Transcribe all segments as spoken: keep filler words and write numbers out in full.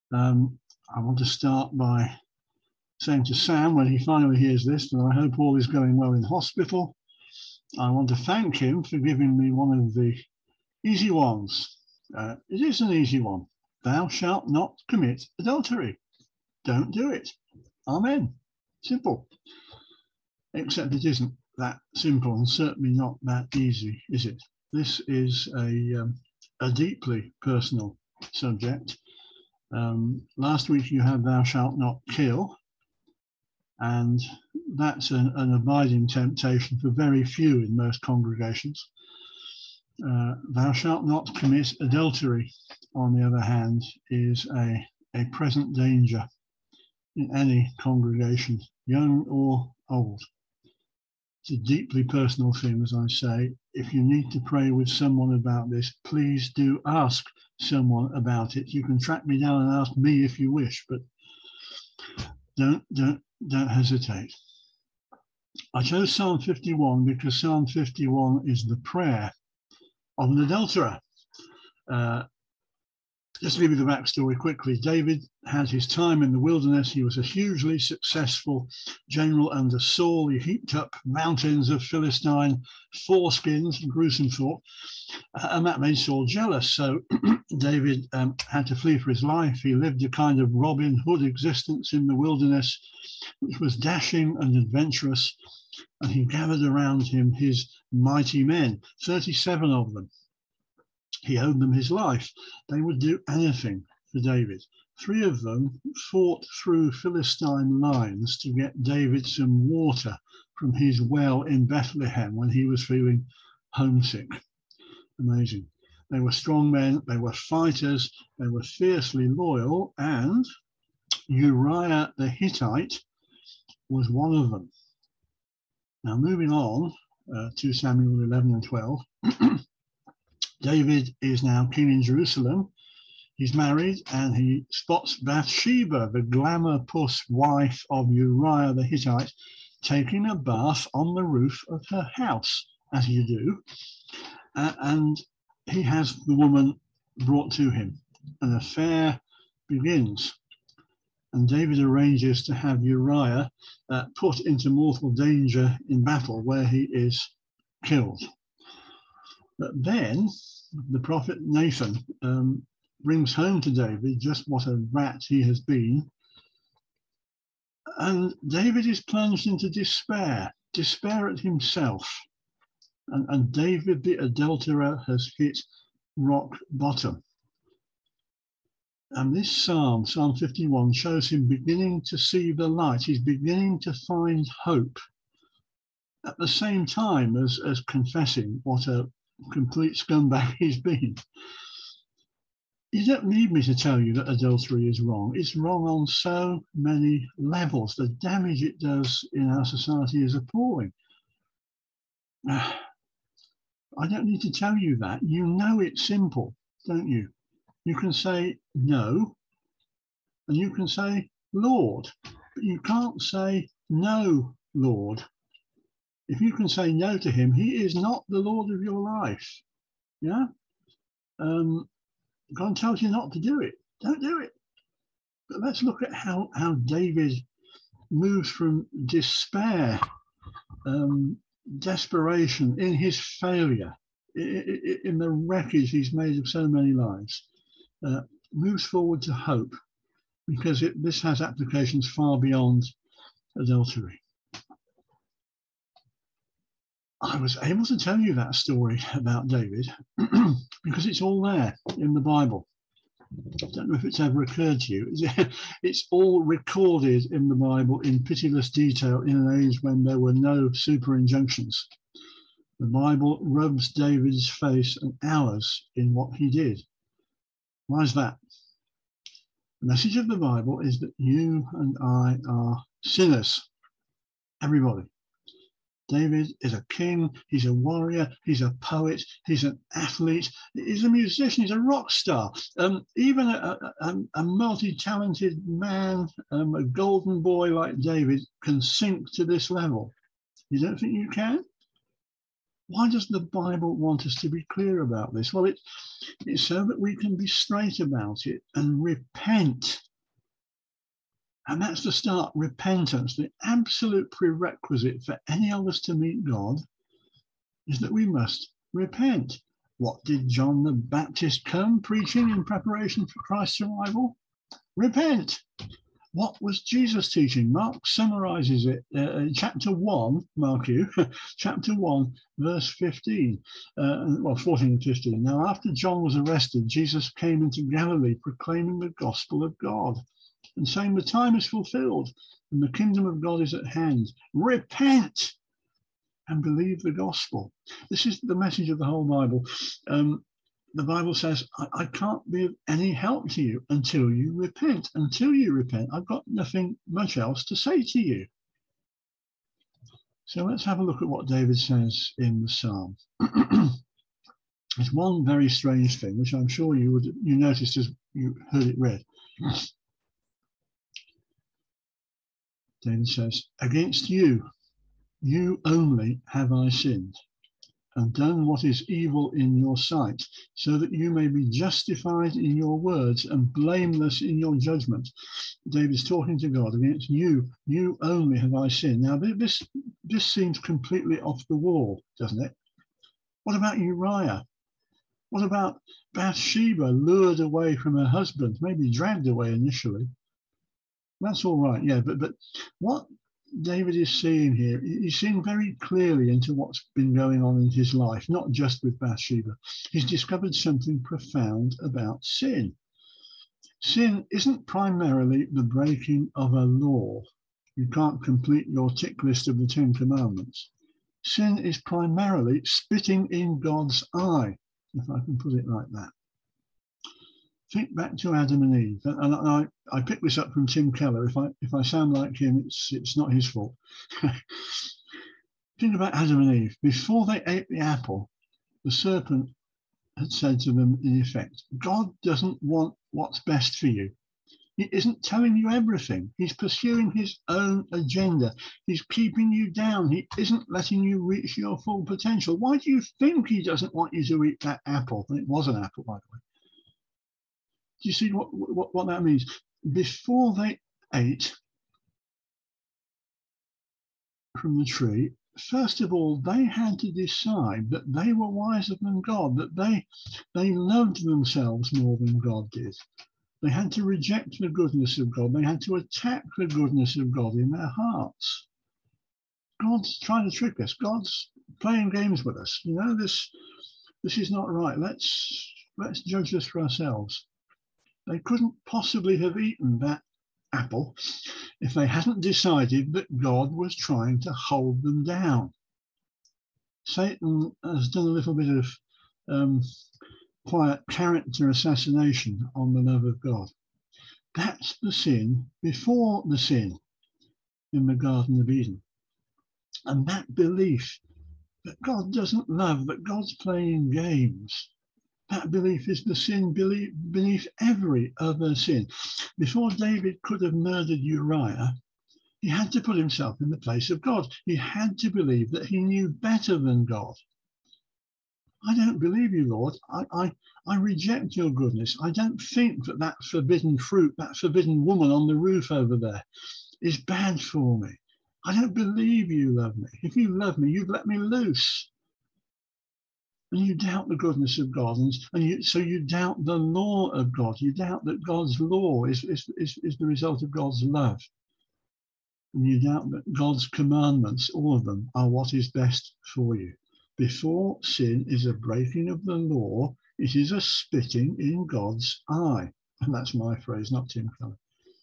Um, I want to start by saying to Sam, when he finally hears this, that I hope all is going well in hospital. I want to thank him for giving me one of the easy ones. Uh, it is an easy one. Thou shalt not commit adultery. Don't do it. Amen. Simple. Except it isn't that simple and certainly not that easy, is it? This is a, um, a deeply personal subject. Um, last week you had thou shalt not kill, and that's an, an abiding temptation for very few in most congregations. Uh, thou shalt not commit adultery, on the other hand, is a, a present danger in any congregation, young or old. It's a deeply personal thing, as I say. If you need to pray with someone about this, please do ask someone about it. You can track me down and ask me if you wish, but don't, don't, don't hesitate. I chose Psalm fifty-one because Psalm fifty-one is the prayer of an adulterer. Uh, just to give you the backstory quickly, David had his time in the wilderness. He was a hugely successful general under Saul. He heaped up mountains of Philistine foreskins, gruesome thought, uh, and that made Saul jealous. So David um, had to flee for his life. He lived a kind of Robin Hood existence in the wilderness, which was dashing and adventurous, and he gathered around him his mighty men, thirty-seven of them. He owed them his life. They would do anything for David. Three of them fought through Philistine lines to get David some water from his well in Bethlehem when he was feeling homesick. Amazing. They were strong men, they were fighters, they were fiercely loyal, and Uriah the Hittite was one of them. Now, moving on uh, to Samuel eleven and twelve, David is now king in Jerusalem. He's married and he spots Bathsheba, the glamour puss wife of Uriah the Hittite, taking a bath on the roof of her house, as you do. Uh, and he has the woman brought to him. An affair begins. And David arranges to have Uriah uh, put into mortal danger in battle, where he is killed. But then the prophet Nathan um, brings home to David just what a rat he has been. And David is plunged into despair, despair at himself. And, and David, the adulterer, has hit rock bottom. And this psalm, Psalm fifty-one, shows him beginning to see the light. He's beginning to find hope at the same time as, as confessing what a complete scumbag he's been. You don't need me to tell you that adultery is wrong. It's wrong on so many levels. The damage it does in our society is appalling. I don't need to tell you that. You know it's simple, don't you? You can say no, and you can say Lord, but you can't say no, Lord. If you can say no to him, he is not the Lord of your life. Yeah? Um, God tells you not to do it. Don't do it. But let's look at how, how David moves from despair, um, desperation in his failure, in, in the wreckage he's made of so many lives, uh, moves forward to hope, because it, this has applications far beyond adultery. I was able to tell you that story about David because it's all there in the Bible. I don't know if it's ever occurred to you. It's all recorded in the Bible in pitiless detail in an age when there were no super injunctions. The Bible rubs David's face and ours in what he did. Why is that? The message of the Bible is that you and I are sinners. Everybody. David is a king, he's a warrior, he's a poet, he's an athlete, he's a musician, he's a rock star. Um, even a, a, a multi-talented man, um, a golden boy like David, can sink to this level. You don't think you can? Why does the Bible want us to be clear about this? Well, it, it's so that we can be straight about it and repent. And that's the start, repentance. The absolute prerequisite for any of us to meet God is that we must repent. What did John the Baptist come preaching in preparation for Christ's arrival? Repent. What was Jesus teaching? Mark summarizes it uh, in chapter one, mark you, chapter one, verse fifteen, uh, well, fourteen and fifteen. Now, after John was arrested, Jesus came into Galilee proclaiming the gospel of God and saying, the time is fulfilled and the kingdom of God is at hand. Repent and believe the gospel. This is the message of the whole Bible. Um, the Bible says, I, I can't be of any help to you until you repent. Until you repent, I've got nothing much else to say to you. So let's have a look at what David says in the Psalm. There's one very strange thing, which I'm sure you would you noticed as you heard it read. David says, against you, you only have I sinned, and done what is evil in your sight, so that you may be justified in your words and blameless in your judgment. David's talking to God. Against you, you only have I sinned. Now, this, this seems completely off the wall, doesn't it? What about Uriah? What about Bathsheba, lured away from her husband, maybe dragged away initially? That's all right, yeah, but, but what David is seeing here, he's seeing very clearly into what's been going on in his life, not just with Bathsheba. He's discovered something profound about sin. Sin isn't primarily the breaking of a law. You can't complete your tick list of the Ten Commandments. Sin is primarily spitting in God's eye, if I can put it like that. Think back to Adam and Eve, and I, I picked this up from Tim Keller. If I if I sound like him, it's it's not his fault. Think about Adam and Eve. Before they ate the apple, the serpent had said to them, in effect, God doesn't want what's best for you. He isn't telling you everything. He's pursuing his own agenda. He's keeping you down. He isn't letting you reach your full potential. Why do you think he doesn't want you to eat that apple? And it was an apple, by the way. Do you see what, what, what that means? Before they ate from the tree, first of all, they had to decide that they were wiser than God, that they, they loved themselves more than God did. They had to reject the goodness of God. They had to attack the goodness of God in their hearts. God's trying to trick us. God's playing games with us. You know, this, this is not right. Let's, let's judge this for ourselves. They couldn't possibly have eaten that apple if they hadn't decided that God was trying to hold them down. Satan has done a little bit of um, quiet character assassination on the love of God. That's the sin before the sin in the Garden of Eden. And that belief that God doesn't love, that God's playing games, that belief is the sin beneath every other sin. Before David could have murdered Uriah, he had to put himself in the place of God. He had to believe that he knew better than God. I don't believe you, Lord. I, I, I reject your goodness. I don't think that that forbidden fruit, that forbidden woman on the roof over there is bad for me. I don't believe you love me. If you love me, you've let me loose. And you doubt the goodness of God, and, and you, so you doubt the law of God. You doubt that God's law is, is, is, is the result of God's love. And you doubt that God's commandments, all of them, are what is best for you. Before sin is a breaking of the law, it is a spitting in God's eye. And that's my phrase, not Tim Keller.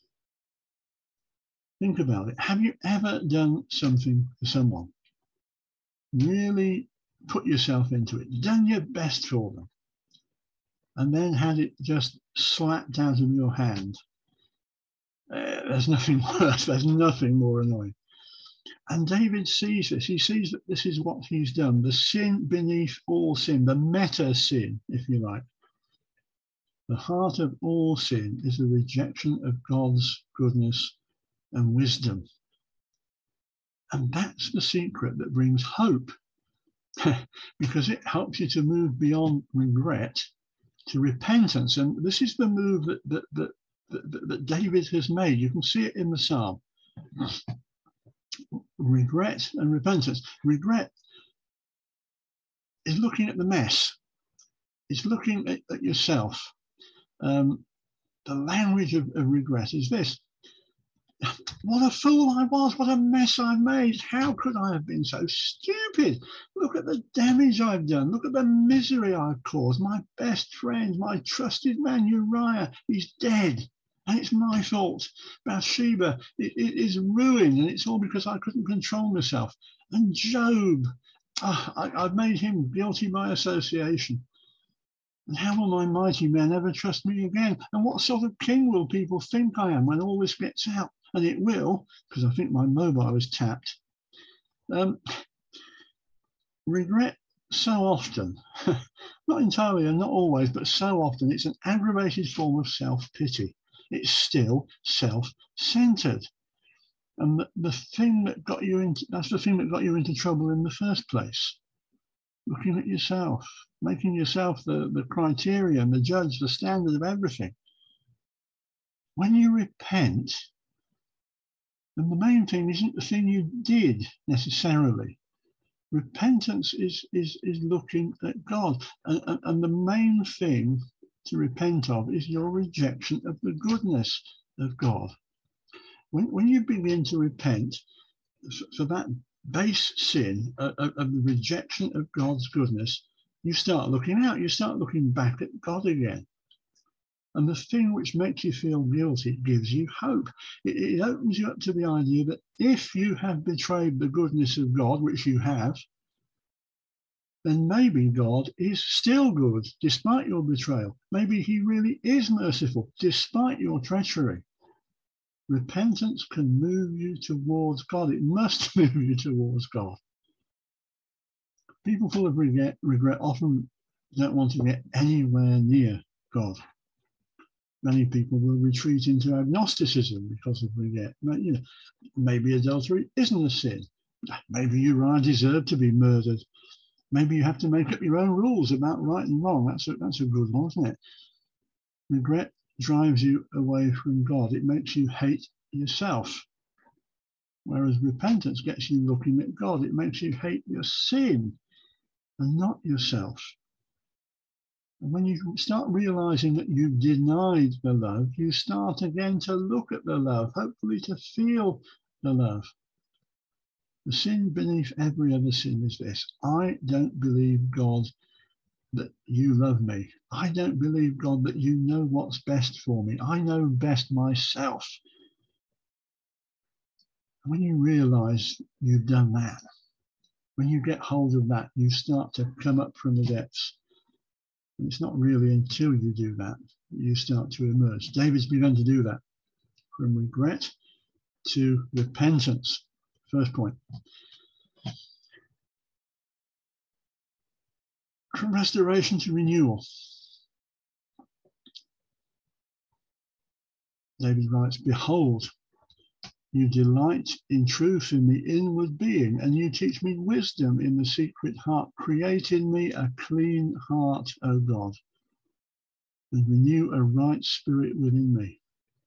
Think about it. Have you ever done something for someone? Really put yourself into it, done your best for them, and then had it just slapped out of your hand? Uh, there's nothing worse, there's nothing more annoying. And David sees this. He sees that this is what he's done. The sin beneath all sin, the meta sin, if you like. The heart of all sin is the rejection of God's goodness and wisdom. And that's the secret that brings hope because it helps you to move beyond regret to repentance. And this is the move that, that, that, that, that David has made. You can see it in the psalm. Regret and repentance. Regret is looking at the mess. It's looking at, at yourself. Um, the language of, of regret is this. What a fool I was. What a mess I made. How could I have been so stupid? Look at the damage I've done. Look at the misery I've caused. My best friend, my trusted man, Uriah, he's dead. And it's my fault. Bathsheba it, it is ruined, and it's all because I couldn't control myself. And Job, oh, I, I've made him guilty by association. And how will my mighty men ever trust me again? And what sort of king will people think I am when all this gets out? And it will, because I think my mobile is tapped. Um, regret so often, not entirely and not always, but so often, it's an aggravated form of self-pity. It's still self-centered. And the, the thing that got you into, that's the thing that got you into trouble in the first place. Looking at yourself, making yourself the, the criterion, the judge, the standard of everything. When you repent, and the main thing isn't the thing you did necessarily. Repentance is, is, is looking at God. And, and, and the main thing to repent of is your rejection of the goodness of God. When, when you begin to repent for that base sin of, of the rejection of God's goodness, you start looking out, you start looking back at God again. And the thing which makes you feel guilty gives you hope. It, it opens you up to the idea that if you have betrayed the goodness of God, which you have, then maybe God is still good despite your betrayal. Maybe he really is merciful despite your treachery. Repentance can move you towards God. It must move you towards God. People full of regret, regret often don't want to get anywhere near God. Many people will retreat into agnosticism because of regret. You know, maybe adultery isn't a sin. Maybe Uriah deserved to be murdered. Maybe you have to make up your own rules about right and wrong. That's a, that's a good one, isn't it? Regret drives you away from God. It makes you hate yourself. Whereas repentance gets you looking at God. It makes you hate your sin and not yourself. And when you start realizing that you've denied the love, you start again to look at the love, hopefully to feel the love. The sin beneath every other sin is this. I don't believe, God, that you love me. I don't believe, God, that you know what's best for me. I know best myself. When you realize you've done that, when you get hold of that, you start to come up from the depths. And it's not really until you do that that you start to emerge. David's begun to do that, from regret to repentance. First point. From restoration to renewal. David writes, behold, you delight in truth in the inward being, and you teach me wisdom in the secret heart. Create in me a clean heart, O God, and renew a right spirit within me.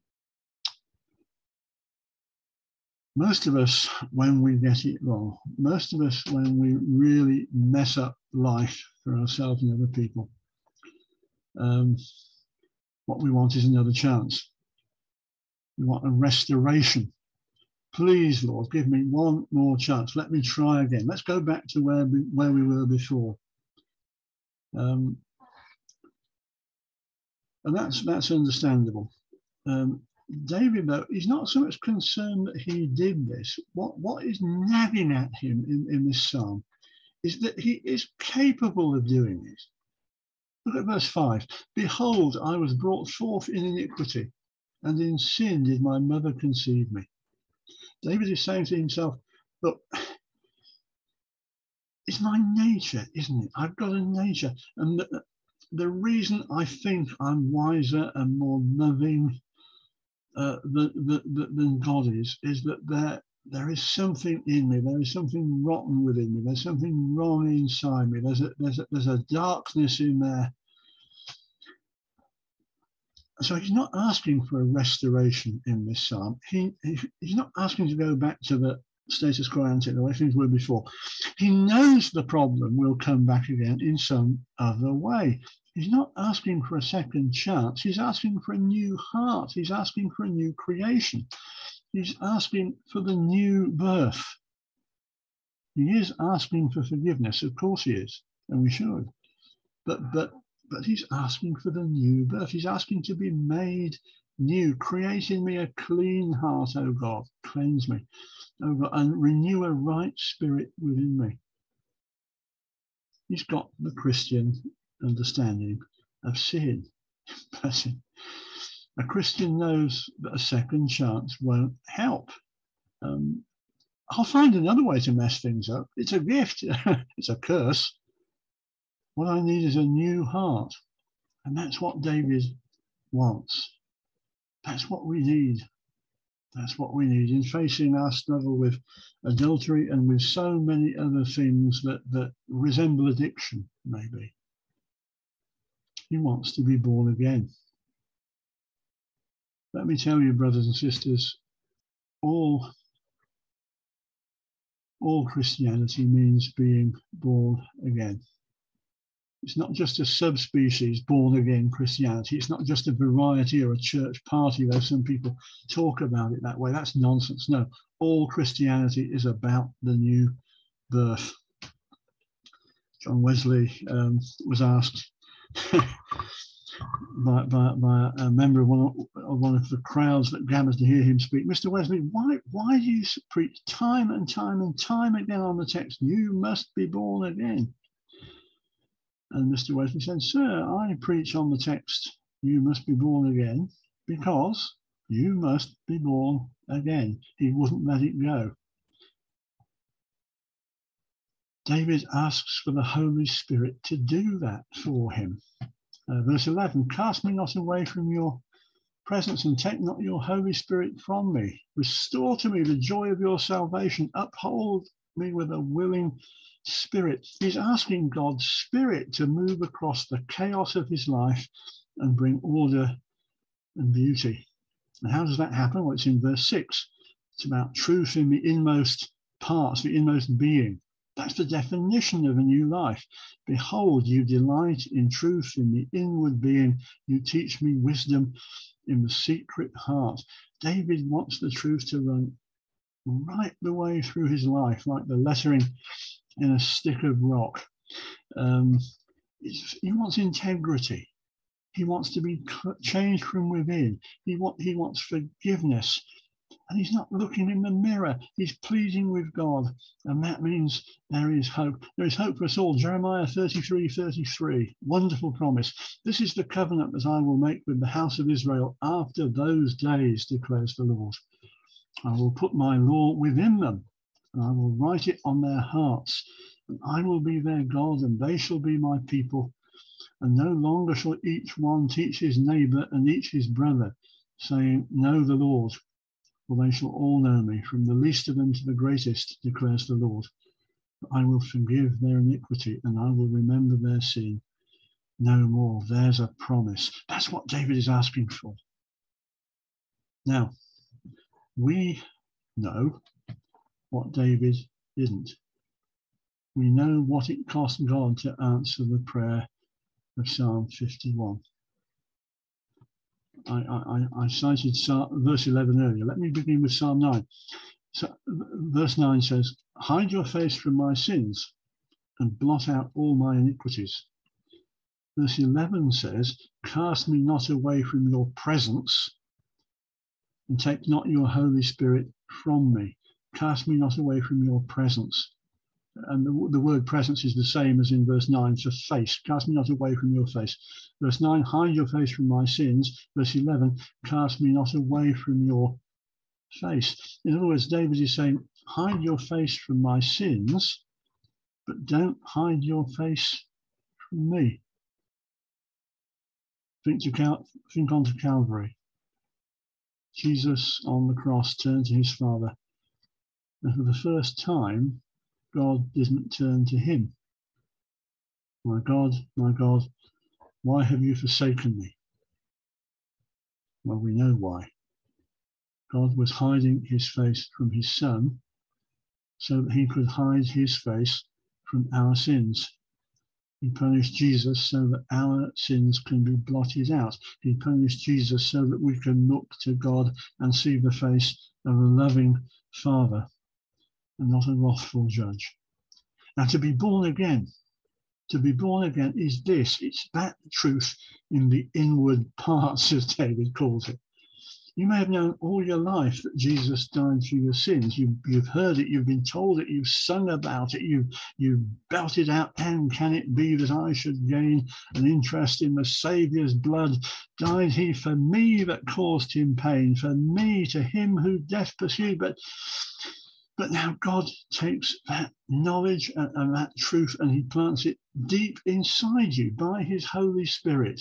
Most of us, when we get it wrong, most of us, when we really mess up life for ourselves and other people, um, what we want is another chance. We want a restoration. Please, Lord, give me one more chance. Let me try again. Let's go back to where we, where we were before. Um, and that's that's understandable. Um, David, though, is not so much concerned that he did this. What, what is nagging at him in, in this psalm is that he is capable of doing this. Look at verse five. Behold, I was brought forth in iniquity, and in sin did my mother conceive me. David is saying to himself, look, it's my nature, isn't it? I've got a nature. And the, the reason I think I'm wiser and more loving uh, than, than God is, is that there, there is something in me. There is something rotten within me. There's something wrong inside me. There's a, there's a, there's a darkness in there. So he's not asking for a restoration in this psalm. He, he he's not asking to go back to the status quo ante, the way things were before. He knows the problem will come back again in some other way. He's not asking for a second chance. He's asking for a new heart. He's asking for a new creation. He's asking for the new birth. He is asking for forgiveness. Of course he is, and we should. But but but he's asking for the new birth. He's asking to be made new. Create in me a clean heart, O God. Cleanse me, O God, and renew a right spirit within me. He's got the Christian understanding of sin. Bless him. A Christian knows that a second chance won't help. Um, I'll find another way to mess things up. It's a gift. It's a curse. What I need is a new heart. And that's what David wants. That's what we need. That's what we need in facing our struggle with adultery and with so many other things that, that resemble addiction, maybe. He wants to be born again. Let me tell you, brothers and sisters, all, all Christianity means being born again. It's not just a subspecies born again Christianity. It's not just a variety or a church party, though some people talk about it that way. That's nonsense. No, all Christianity is about the new birth. John Wesley um, was asked by, by, by a member of one, of one of the crowds that gathered to hear him speak, Mister Wesley, why, why do you preach time and time and time again on the text, you must be born again? And Mister Wesley said, sir, I preach on the text, you must be born again, because you must be born again. He wouldn't let it go. David asks for the Holy Spirit to do that for him. Uh, verse eleven, cast me not away from your presence and take not your Holy Spirit from me. Restore to me the joy of your salvation. Uphold me with a willing spirit. He's asking God's Spirit to move across the chaos of his life and bring order and beauty. And how does that happen? Well, it's in verse six. It's about truth in the inmost parts, the inmost being. That's the definition of a new life. Behold, you delight in truth in the inward being. You teach me wisdom in the secret heart. David wants the truth to run right the way through his life, like the lettering in a stick of rock. Um, he wants integrity. He wants to be changed from within. He, want, he wants forgiveness. And he's not looking in the mirror. He's pleading with God. And that means there is hope. There is hope for us all. Jeremiah thirty-three, thirty-three. Wonderful promise. This is the covenant that I will make with the house of Israel after those days, declares the Lord. I will put my law within them, and I will write it on their hearts. And I will be their God, and they shall be my people. And no longer shall each one teach his neighbor and each his brother, saying, know the Lord. For they shall all know me, from the least of them to the greatest, declares the Lord. I will forgive their iniquity, and I will remember their sin no more. There's a promise. That's what David is asking for. Now, we know what David didn't. We know what it cost God to answer the prayer of Psalm fifty-one. I, I, I cited verse eleven earlier. Let me begin with Psalm nine. So, verse nine says, hide your face from my sins and blot out all my iniquities. Verse eleven says, cast me not away from your presence and take not your Holy Spirit from me. Cast me not away from your presence. And the, the word presence is the same as in verse nine, just face. Cast me not away from your face. Verse nine, hide your face from my sins. Verse eleven, cast me not away from your face. In other words, David is saying, hide your face from my sins, but don't hide your face from me. Think, to Cal- think on to Calvary. Jesus on the cross turned to his Father And for the first time, God didn't turn to him. My God, my God, why have you forsaken me? Well, we know why. God was hiding his face from his Son so that he could hide his face from our sins. He punished Jesus so that our sins can be blotted out. He punished Jesus so that we can look to God and see the face of a loving Father and not a wrathful judge. Now, to be born again, to be born again is this. It's that truth in the inward parts, as David calls it. You may have known all your life that Jesus died for your sins. You, you've heard it, you've been told it, you've sung about it, you've, you've belted out, and can it be that I should gain an interest in the Saviour's blood? Died he for me that caused him pain, for me, to him who death pursued. But, but now God takes that knowledge and, and that truth and he plants it deep inside you by his Holy Spirit.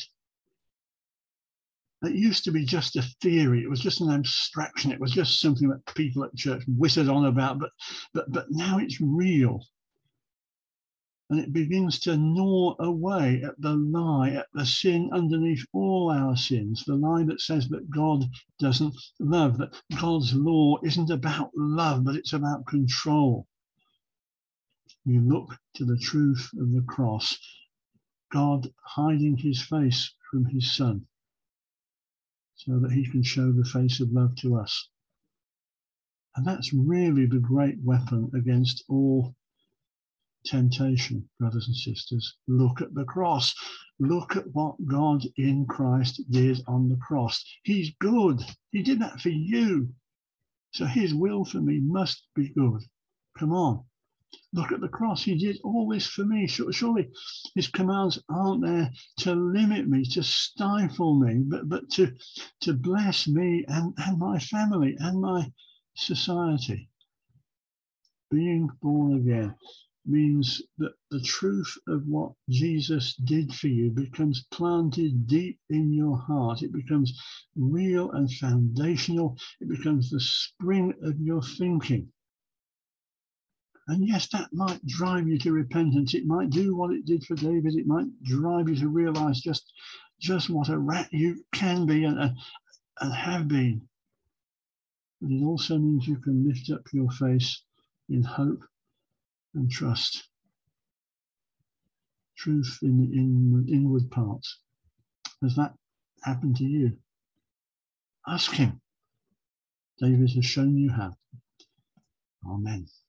It used to be just a theory. It was just an abstraction. It was just something that people at church whispered on about, but, but, but now it's real. And it begins to gnaw away at the lie, at the sin underneath all our sins, the lie that says that God doesn't love, that God's law isn't about love, but it's about control. You look to the truth of the cross, God hiding his face from his Son, so that he can show the face of love to us. And that's really the great weapon against all temptation, brothers and sisters. Look at the cross. Look at what God in Christ did on the cross. He's good. He did that for you. So his will for me must be good. Come on. Look at the cross. He did all this for me. Surely his commands aren't there to limit me, to stifle me, but, but to, to bless me and, and my family and my society. Being born again means that the truth of what Jesus did for you becomes planted deep in your heart. It becomes real and foundational. It becomes the spring of your thinking. And yes, that might drive you to repentance. It might do what it did for David. It might drive you to realize just, just what a rat you can be and, and, and have been. But it also means you can lift up your face in hope and trust. Truth in the in, inward parts. Has that happened to you? Ask him. David has shown you how. Amen.